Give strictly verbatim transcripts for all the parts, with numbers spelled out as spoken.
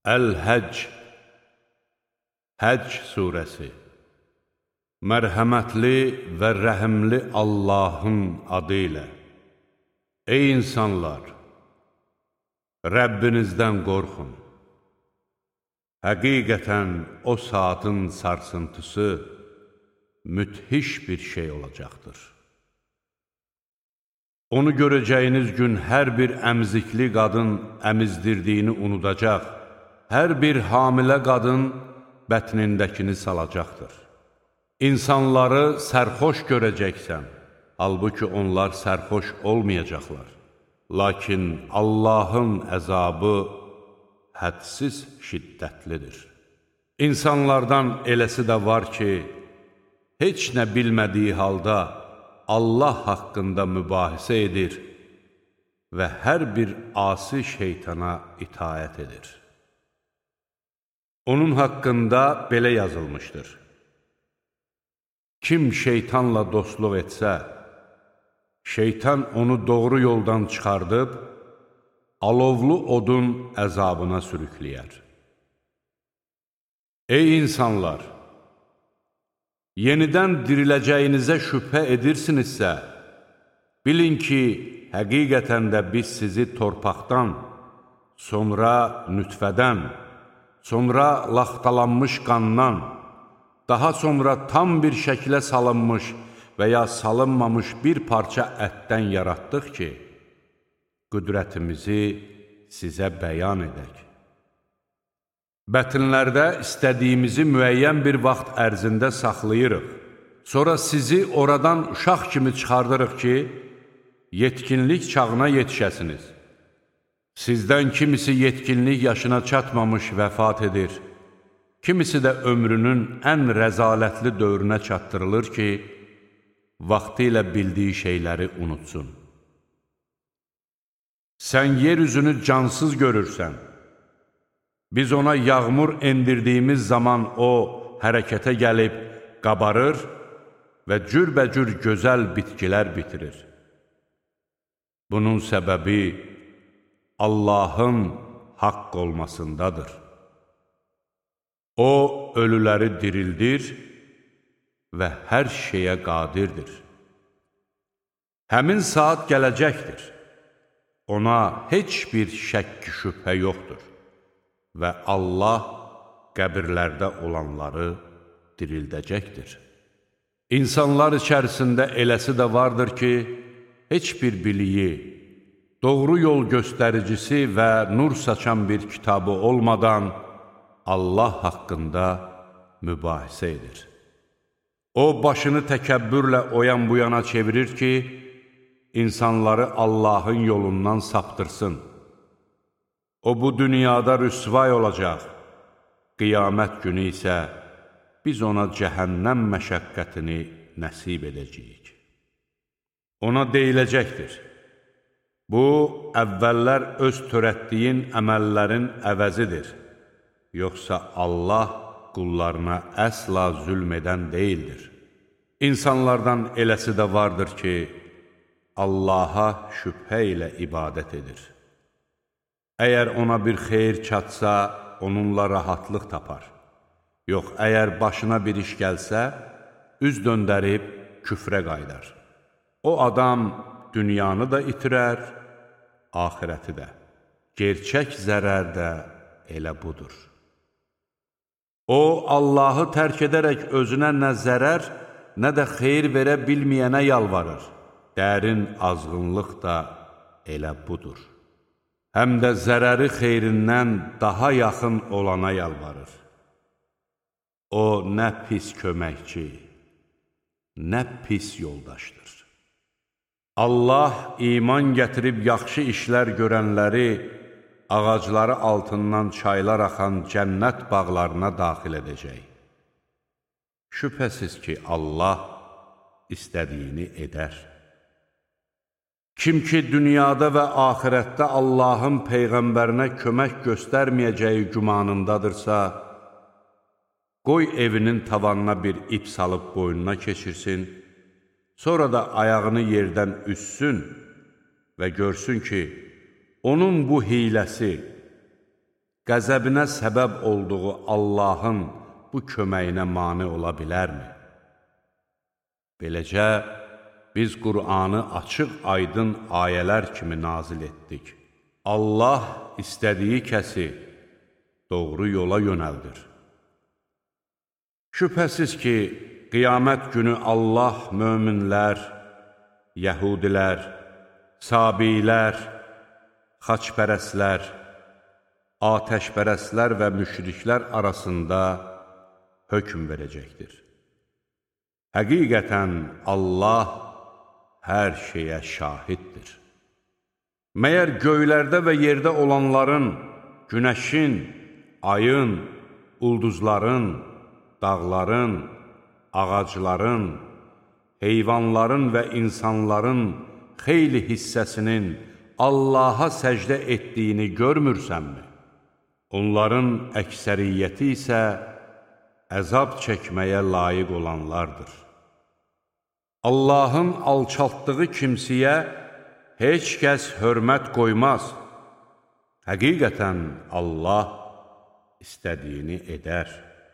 Əl-Həcc Həcc surəsi Mərhəmətli və rəhimli Allahın adı ilə. Ey insanlar! Rəbbinizdən qorxun. Həqiqətən o saatın sarsıntısı müthiş bir şey olacaqdır. Onu görəcəyiniz gün hər bir əmzikli qadın əmizdirdiyini unudacaq, hər bir hamilə qadın bətnindəkini salacaqdır. İnsanları sərxoş görəcəksən, halbuki onlar sərxoş olmayacaqlar. Lakin Allahın əzabı hədsiz şiddətlidir. İnsanlardan eləsi də var ki, heç nə bilmədiyi halda Allah haqqında mübahisə edir və hər bir asi şeytana itaət edir. Onun haqqında belə yazılmışdır: kim şeytanla dostluq etsə, şeytan onu doğru yoldan çıxardıb, alovlu odun əzabına sürükləyər. Ey insanlar! Yenidən diriləcəyinizə şübhə edirsinizsə, bilin ki, həqiqətən də biz sizi torpaqdan, sonra nütfədən, sonra laxtalanmış qandan, daha sonra tam bir şəklə salınmış və ya salınmamış bir parça ətdən yaratdıq ki, qüdrətimizi sizə bəyan edək. Bətnlərdə istədiyimizi müəyyən bir vaxt ərzində saxlayırıq. Sonra sizi oradan uşaq kimi çıxardırıq ki, yetkinlik çağına yetişəsiniz. Sizdən kimisi yetkinlik yaşına çatmamış vəfat edir, kimisi də ömrünün ən rəzalətli dövrünə çatdırılır ki, vaxtı ilə bildiyi şeyləri unutsun. Sən yer üzünü cansız görürsən. Biz ona yağmur endirdiyimiz zaman o hərəkətə gəlib qabarır və cürbəcür gözəl bitkilər bitirir. Bunun səbəbi Allahın haqq olmasındadır. O, ölüləri dirildir və hər şeyə qadirdir. Həmin saat gələcəkdir. Ona heç bir şəkk şübhə yoxdur. Və Allah qəbirlərdə olanları dirildəcəkdir. İnsanlar içərisində eləsi də vardır ki, heç bir biliyi, doğru yol göstəricisi və nur saçan bir kitabı olmadan Allah haqqında mübahisə edir. O, başını təkəbbürlə o yan bu yana çevirir ki, insanları Allahın yolundan saptırsın. O, bu dünyada rüsvay olacaq, qiyamət günü isə biz ona cəhənnəm məşəqqətini nəsib edəcəyik. Ona deyiləcəkdir: bu, əvvəllər öz törətdiyin əməllərin əvəzidir, yoxsa Allah qullarına əsla zülm edən deyildir. İnsanlardan eləsi də vardır ki, Allaha şübhə ilə ibadət edir. Əgər ona bir xeyir çatsa, onunla rahatlıq tapar. Yox, əgər başına bir iş gəlsə, üz döndərib küfrə qaydar. O adam dünyanı da itirər, axirəti də. Gerçək zərər də elə budur. O, Allahı tərk edərək özünə nə zərər, nə də xeyir verə bilməyənə yalvarır. Dərin azğınlıq da elə budur. Həm də zərəri xeyrindən daha yaxın olana yalvarır. O, nə pis köməkçi, nə pis yoldaşdır. Allah iman gətirib yaxşı işlər görənləri ağacları altından çaylar axan cənnət bağlarına daxil edəcək. Şübhəsiz ki, Allah istədiyini edər. Kim ki, dünyada və axirətdə Allahın Peyğəmbərinə kömək göstərməyəcəyi gümanındadırsa, qoy evinin tavanına bir ip salıb boynuna keçirsin, sonra da ayağını yerdən üssün və görsün ki, onun bu hiləsi qəzəbinə səbəb olduğu Allahın bu köməyinə mane ola bilərmi? Beləcə, biz Qur'anı açıq aydın ayələr kimi nazil etdik. Allah istədiyi kəsi doğru yola yönəldir. Şübhəsiz ki, qiyamət günü Allah möminlər, yəhudilər, sabilər, xaçpərəslər, atəşpərəslər və müşriklər arasında hökm verəcəkdir. Həqiqətən Allah hər şeyə şahiddir. Məyər göylərdə və yerdə olanların, günəşin, ayın, ulduzların, dağların, ağacların, heyvanların və insanların xeyli hissəsinin Allaha səcdə etdiyini görmürsənmi? Onların əksəriyyəti isə əzab çəkməyə layiq olanlardır. Allahın alçaltdığı kimsiyə heç kəs hörmət qoymaz. Həqiqətən Allah istədiyini edər.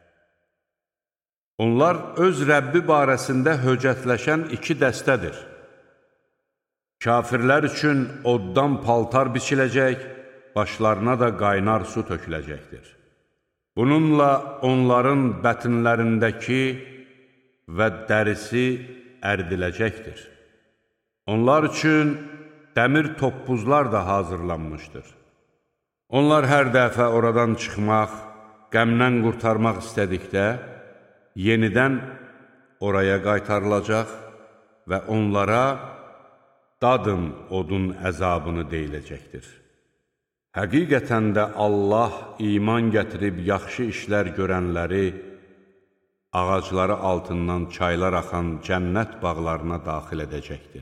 Onlar öz Rəbbi barəsində höcətləşən iki dəstədir. Kafirlər üçün oddan paltar biçiləcək, başlarına da qaynar su töküləcəkdir. Bununla onların bətinlərindəki və dərisi ərdiləcəkdir. Onlar üçün dəmir toppuzlar da hazırlanmışdır. Onlar hər dəfə oradan çıxmaq, qəmdən qurtarmaq istədikdə, yenidən oraya qaytarılacaq və onlara dadın odun əzabını deyiləcəkdir. Həqiqətən də Allah iman gətirib yaxşı işlər görənləri ağacları altından çaylar axan cənnət bağlarına daxil edəcəkdir.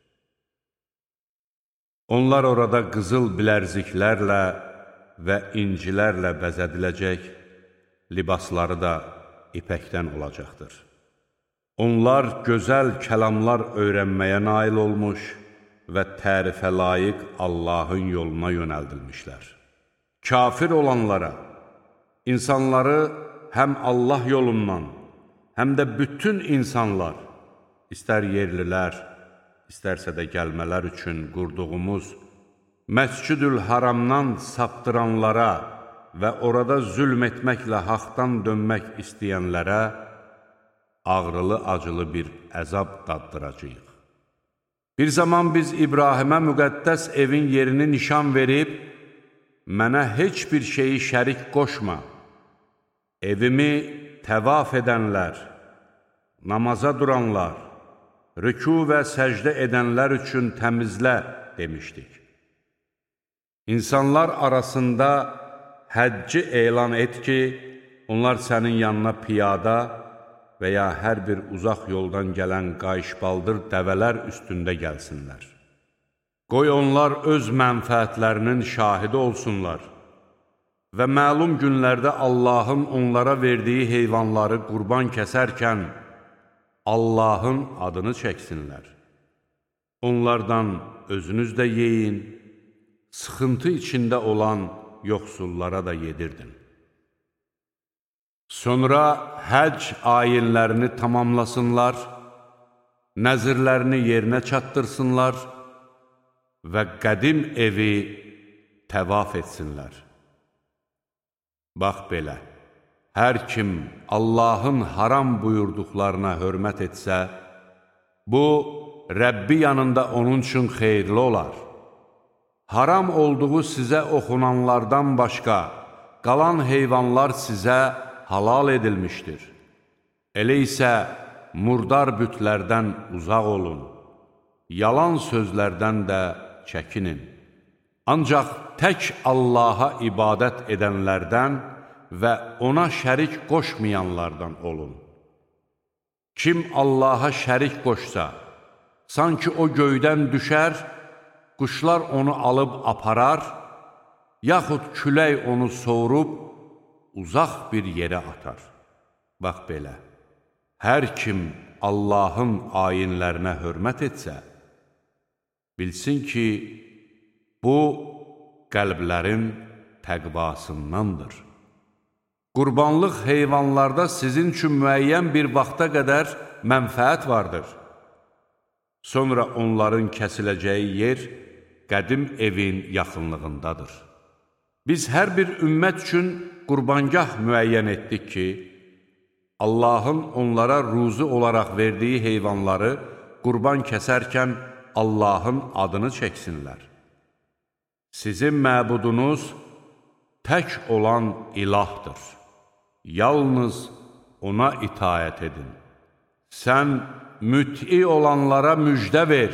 Onlar orada qızıl bilərziklərlə və incilərlə bəzədiləcək, libasları da ipəkdən olacaqdır. Onlar gözəl kəlamlar öyrənməyə nail olmuş və tərifə layiq Allahın yoluna yönəldilmişlər. Kafir olanlara, insanları həm Allah yolundan, həm də bütün insanlar, istər yerlilər, istərsə də gəlmələr üçün qurduğumuz Məscid-ül Haramdan saptıranlara və orada zülm etməklə haqdan dönmək istəyənlərə ağrılı-acılı bir əzab daddıracağıq. Bir zaman biz İbrahimə müqəddəs evin yerini nişan verib, mənə heç bir şeyi şərik qoşma, evimi təvaf edənlər, namaza duranlar, rükû və səcdə edənlər üçün təmizlə demişdik. İnsanlar arasında həcci elan et ki, onlar sənin yanına piyada və ya hər bir uzaq yoldan gələn qayışbaldır dəvələr üstündə gəlsinlər. Qoy onlar öz mənfəətlərinin şahidi olsunlar və məlum günlərdə Allahın onlara verdiyi heyvanları qurban kəsərkən Allahın adını çəksinlər. Onlardan özünüz də yeyin, sıxıntı içində olan yoxsullara da yedirdin. Sonra həcc ayinlərini tamamlasınlar, nəzirlərini yerinə çatdırsınlar və qədim evi təvaf etsinlər. Bax belə, hər kim Allahın haram buyurduqlarına hörmət etsə, bu, Rəbbi yanında onun üçün xeyirli olar. Haram olduğu sizə oxunanlardan başqa, qalan heyvanlar sizə halal edilmişdir. Elə isə murdar bütlərdən uzaq olun, yalan sözlərdən də çəkinin. Ancaq tək Allaha ibadət edənlərdən və ona şərik qoşmayanlardan olun. Kim Allaha şərik qoşsa, sanki o göydən düşər, quşlar onu alıb aparar, yaxud külək onu soğurub, uzaq bir yerə atar. Bax belə, hər kim Allahın ayinlərinə hörmət etsə, bilsin ki, bu, qəlblərin təqvasındandır. Qurbanlıq heyvanlarda sizin üçün müəyyən bir vaxta qədər mənfəət vardır. Sonra onların kəsiləcəyi yer qədim evin yaxınlığındadır. Biz hər bir ümmət üçün qurbangah müəyyən etdik ki, Allahın onlara ruzu olaraq verdiyi heyvanları qurban kəsərkən Allahın adını çəksinlər. Sizin məbudunuz tək olan ilahdır. Yalnız ona itaət edin. Sən müt'i olanlara müjdə ver.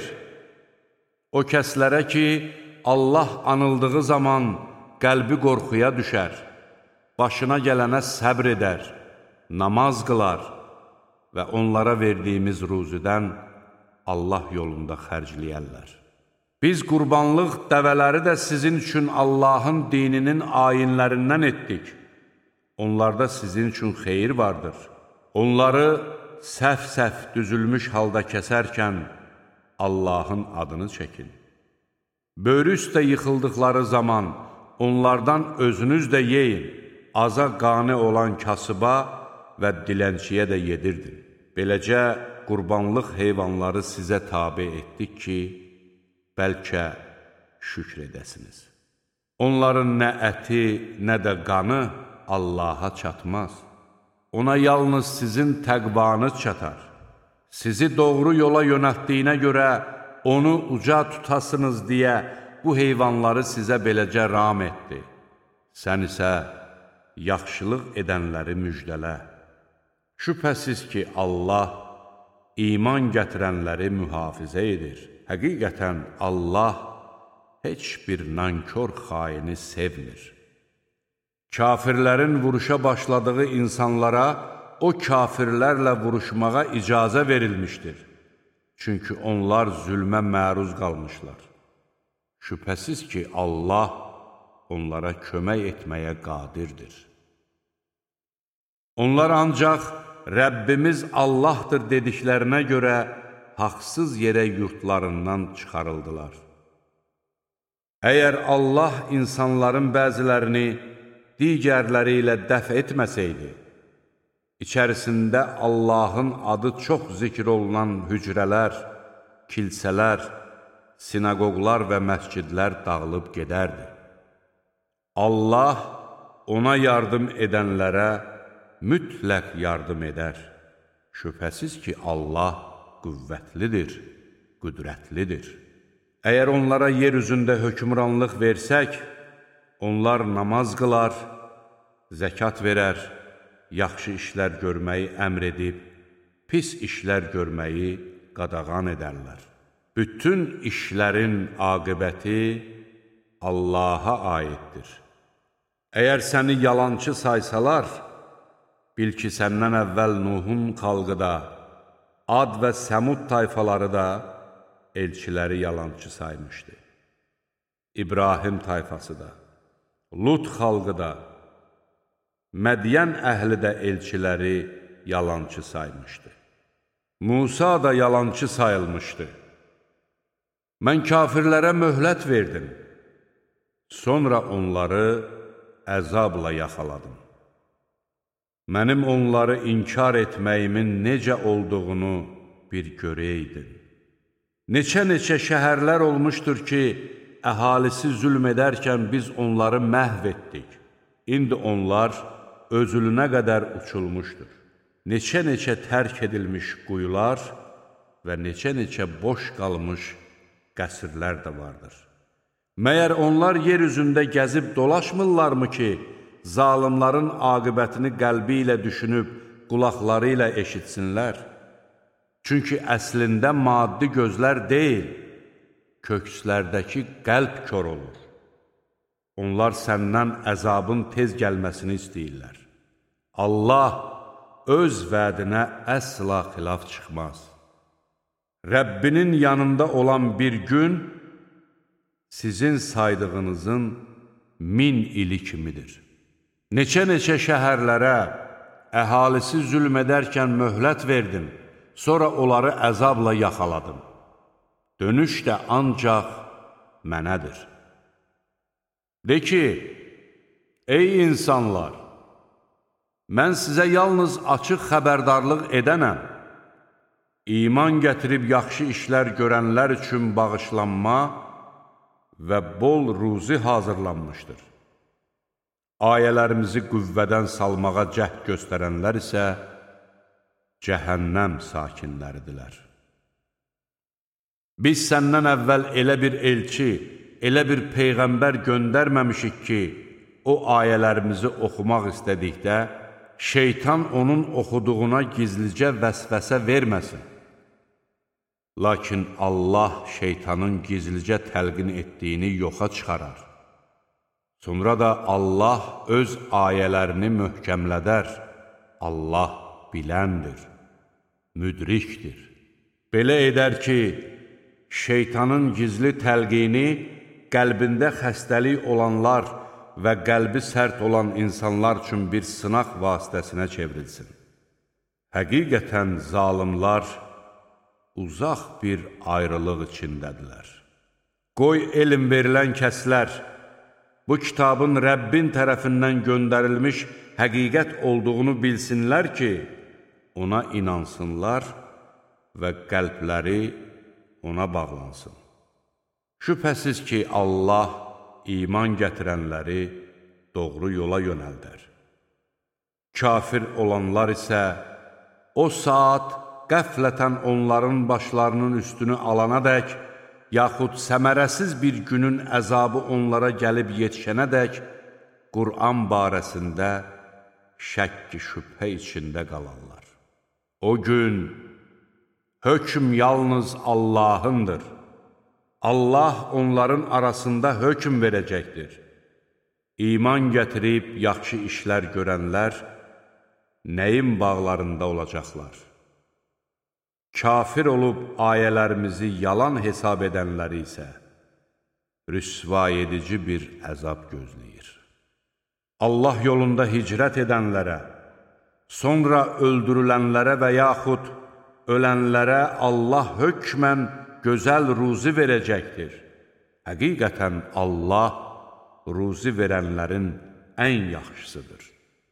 O kəslərə ki, Allah anıldığı zaman qəlbi qorxuya düşər, başına gələnə səbr edər, namaz qılar və onlara verdiyimiz ruzudən Allah yolunda xərcləyərlər. Biz qurbanlıq dəvələri də sizin üçün Allahın dininin ayinlərindən etdik. Onlarda sizin üçün xeyir vardır. Onları səhv-səhv düzülmüş halda kəsərkən Allahın adını çəkin. Böyrü üstə yıxıldıqları zaman onlardan özünüz də yeyin, aza qane olan kasıba və dilənçiyə də yedirdin. Beləcə, qurbanlıq heyvanları sizə tabe etdik ki, bəlkə şükr edəsiniz. Onların nə əti, nə də qanı Allaha çatmaz. Ona yalnız sizin təqvanız çatar. Sizi doğru yola yönəltdiyinə görə onu uca tutasınız deyə bu heyvanları sizə beləcə ram etdi. Sən isə yaxşılıq edənləri müjdələ. Şübhəsiz ki, Allah iman gətirənləri mühafizə edir. Həqiqətən Allah heç bir nankor xaini sevmir. Kafirlərin vuruşa başladığı insanlara o kafirlərlə vuruşmağa icazə verilmişdir. Çünki onlar zülmə məruz qalmışlar. Şübhəsiz ki, Allah onlara kömək etməyə qadirdir. Onlar ancaq Rəbbimiz Allahdır dediklərinə görə haqsız yerə yurtlarından çıxarıldılar. Əgər Allah insanların bəzilərini digərləri ilə dəf etməsəydi, içərisində Allahın adı çox zikr olunan hücrələr, kilsələr, sinagoglar və məscidlər dağılıb gedərdi. Allah ona yardım edənlərə mütləq yardım edər. Şübhəsiz ki, Allah qüvvətlidir, qüdrətlidir. Əgər onlara yer üzündə hökmranlıq versək, onlar namaz qılar, zəkat verər, yaxşı işlər görməyi əmr edib, pis işlər görməyi qadağan edərlər. Bütün işlərin aqibəti Allaha aiddir. Əgər səni yalançı saysalar, bil ki, səndən əvvəl Nuhun xalqı da, Ad və Səmud tayfaları da elçiləri yalançı saymışdı. İbrahim tayfası da, Lut xalqı da, Mədiyən əhli də elçiləri yalançı saymışdı. Musa da yalançı sayılmışdı. Mən kafirlərə möhlət verdim. Sonra onları əzabla yaxaladım. Mənim onları inkar etməyimin necə olduğunu bir görəydin. Neçə-neçə şəhərlər olmuşdur ki, əhalisi zülm edərkən biz onları məhv etdik. İndi onlar özülünə qədər uçulmuşdur. Neçə-neçə tərk edilmiş quyular və neçə-neçə boş qalmış qəsrlər də vardır. Məyər onlar yer üzündə gəzib dolaşmırlarmı ki, zalimların aqibətini qəlbi ilə düşünüb, qulaqları ilə eşitsinlər? Çünki əslində maddi gözlər deyil, kökslərdəki qəlb kör olur. Onlar səndən əzabın tez gəlməsini istəyirlər. Allah öz vədinə əsla xilaf çıxmaz. Rəbbinin yanında olan bir gün sizin saydığınızın min ili kimidir. Neçə-neçə şəhərlərə əhalisi zülm edərkən möhlət verdim, sonra onları əzabla yaxaladım. Dönüş də ancaq mənədir. De ki, Ey insanlar! Mən sizə yalnız açıq xəbərdarlıq edənəm. İman gətirib yaxşı işlər görənlər üçün bağışlanma və bol ruzi hazırlanmışdır. Ayələrimizi qüvvədən salmağa cəhd göstərənlər isə cəhənnəm sakinləridirlər. Biz səndən əvvəl elə bir elçi, elə bir peyğəmbər göndərməmişik ki, o ayələrimizi oxumaq istədikdə, şeytan onun oxuduğuna gizlicə vəsvəsə verməsin. Lakin Allah şeytanın gizlicə təlqin etdiyini yoxa çıxarar. Sonra da Allah öz ayələrini möhkəmlədər. Allah biləndir, müdrikdir. Belə edər ki, şeytanın gizli təlqini qəlbində xəstəlik olanlar və qəlbi sərt olan insanlar üçün bir sınaq vasitəsinə çevrilsin. Həqiqətən zalimlar uzaq bir ayrılıq içindədirlər. Qoy elm verilən kəslər, bu kitabın Rəbbin tərəfindən göndərilmiş həqiqət olduğunu bilsinlər ki, ona inansınlar və qəlbləri ona bağlansın. Şübhəsiz ki, Allah iman gətirənləri doğru yola yönəldər. Kafir olanlar isə o saat qəflətən onların başlarının üstünü alanadək, yaxud səmərəsiz bir günün əzabı onlara gəlib yetişənədək, Qur'an barəsində şəkk-i şübhə içində qalarlar. O gün hökm yalnız Allahındır. Allah onların arasında hökm verəcəkdir. İman gətirib yaxşı işlər görənlər nəyin bağlarında olacaqlar? Kafir olub ayələrimizi yalan hesab edənləri isə rüsva edici bir əzab gözləyir. Allah yolunda hicrət edənlərə, sonra öldürülənlərə və yaxud ölənlərə Allah hökmən gözəl ruzi verəcəkdir. Həqiqətən Allah ruzi verənlərin ən yaxşısıdır.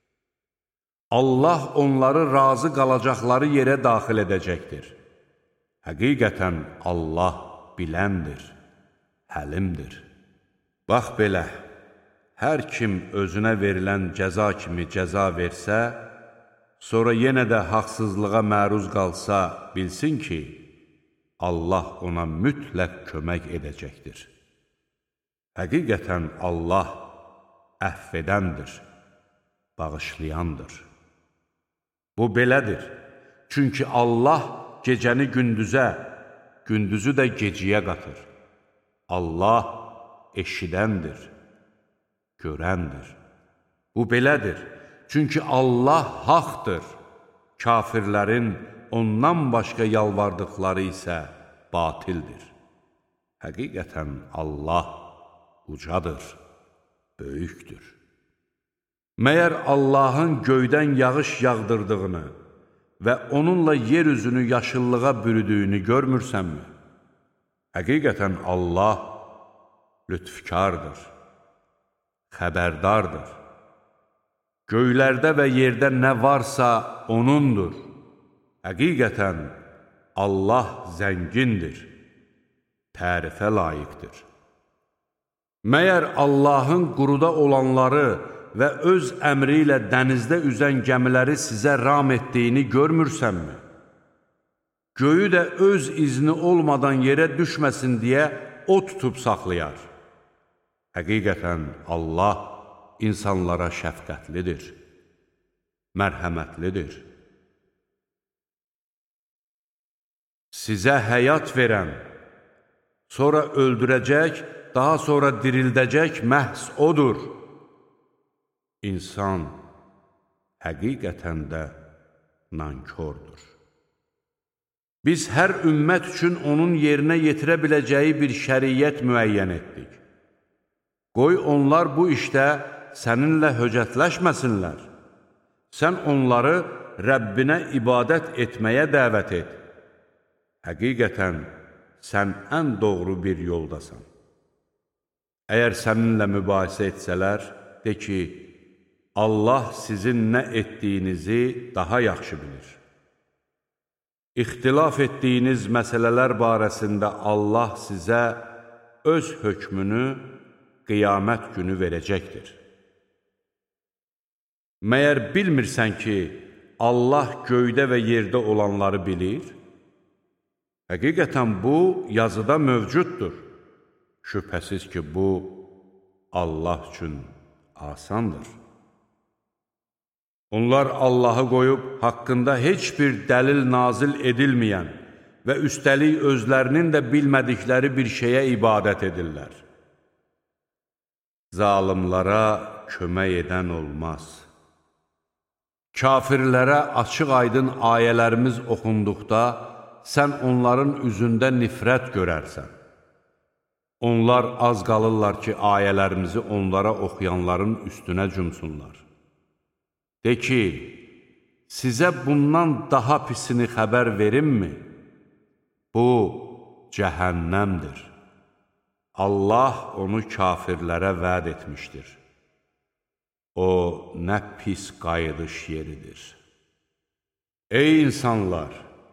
Allah onları razı qalacaqları yerə daxil edəcəkdir. Həqiqətən Allah biləndir, həlimdir. Bax belə, hər kim özünə verilən cəza kimi cəza versə, sonra yenə də haqsızlığa məruz qalsa, bilsin ki, Allah ona mütləq kömək edəcəkdir. Həqiqətən Allah əfv edəndir, bağışlayandır. Bu belədir, çünki Allah gecəni gündüzə, gündüzü də geciyə qatır. Allah eşidəndir, görəndir. Bu belədir, çünki Allah haqdır, kafirlərin ondan başqa yalvardıqları isə batildir. Həqiqətən Allah ucadır, böyükdür. Məyər Allahın göydən yağış yağdırdığını və onunla yer üzünü yaşıllığa bürüdüyünü görmürsənmi? Həqiqətən Allah lütfkardır, xəbərdardır. Göylərdə və yerdə nə varsa O'nundur. Həqiqətən Allah zəngindir, tərifə layiqdir. Məyər Allahın quruda olanları və öz əmri ilə dənizdə üzən gəmiləri sizə ram etdiyini görmürsənmi? Göyü də öz izni olmadan yerə düşməsin deyə o tutub saxlayar. Həqiqətən Allah insanlara şəfqətlidir, mərhəmətlidir. Sizə həyat verən, sonra öldürəcək, daha sonra dirildəcək məhz odur. İnsan həqiqətən də nankordur. Biz hər ümmət üçün onun yerinə yetirə biləcəyi bir şəriyyət müəyyən etdik. Qoy onlar bu işdə səninlə höcətləşməsinlər. Sən onları Rəbbinə ibadət etməyə dəvət et. Həqiqətən sən ən doğru bir yoldasan. Əgər səninlə mübahisə etsələr, de ki, Allah sizin nə etdiyinizi daha yaxşı bilir. İxtilaf etdiyiniz məsələlər barəsində Allah sizə öz hökmünü qiyamət günü verəcəkdir. Məyər bilmirsən ki, Allah göydə və yerdə olanları bilir? Həqiqətən bu, yazıda mövcuddur. Şübhəsiz ki, bu, Allah üçün asandır. Onlar Allahı qoyub, haqqında heç bir dəlil nazil edilməyən və üstəlik özlərinin də bilmədikləri bir şeyə ibadət edirlər. Zalimlara kömək edən olmaz. Kafirlərə açıq-aydın ayələrimiz oxunduqda, sən onların üzündə nifrət görərsən. Onlar az qalırlar ki, ayələrimizi onlara oxuyanların üstünə cümsunlar. De ki, sizə bundan daha pisini xəbər verimmi? Bu, cəhənnəmdir. Allah onu kafirlərə vəd etmişdir. O, nə pis qayıdış yeridir. Ey insanlar!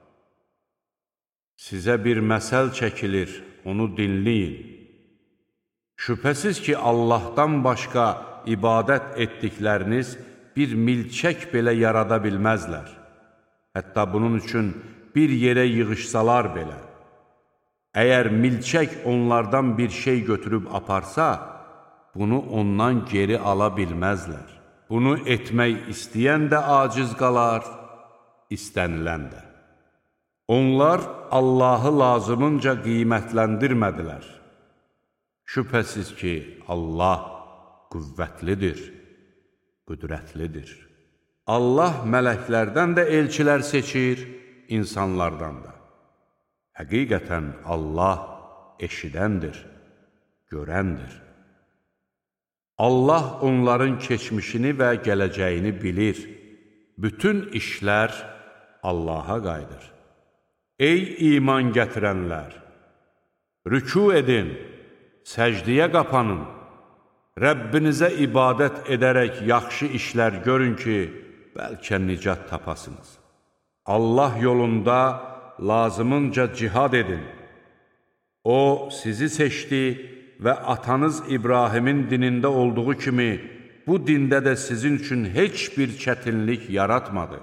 Sizə bir məsəl çəkilir, onu dinləyin. Şübhəsiz ki, Allahdan başqa ibadət etdikləriniz bir milçək belə yarada bilməzlər. Hətta bunun üçün bir yerə yığışsalar belə. Əgər milçək onlardan bir şey götürüb aparsa, bunu ondan geri ala bilməzlər. Bunu etmək istəyən də aciz qalar, istənilən də. Onlar Allahı lazımınca qiymətləndirmədilər. Şübhəsiz ki, Allah qüvvətlidir, qüdrətlidir. Allah mələklərdən də elçilər seçir, insanlardan da. Həqiqətən Allah eşidəndir, görəndir. Allah onların keçmişini və gələcəyini bilir. Bütün işlər Allaha qayıdır. Ey iman gətirənlər! Rükû edin, səcdiyə qapanın. Rəbbinizə ibadət edərək yaxşı işlər görün ki, bəlkə nicat tapasınız. Allah yolunda lazımınca cihad edin. O, sizi seçdi və atanız İbrahimin dinində olduğu kimi, bu dində də sizin üçün heç bir çətinlik yaratmadı.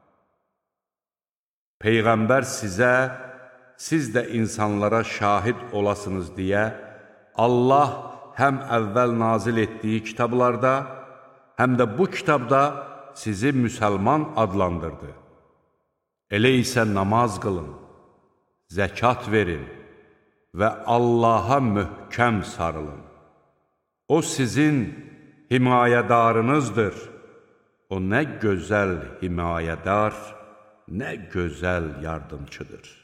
Peyğəmbər sizə, siz də insanlara şahid olasınız deyə, Allah həm əvvəl nazil etdiyi kitablarda, həm də bu kitabda sizi müsəlman adlandırdı. Elə isə namaz qılın, zəkat verin və Allaha möhkəm sarılın. O sizin himayədarınızdır. O nə gözəl himayədar, nə gözəl yardımçıdır.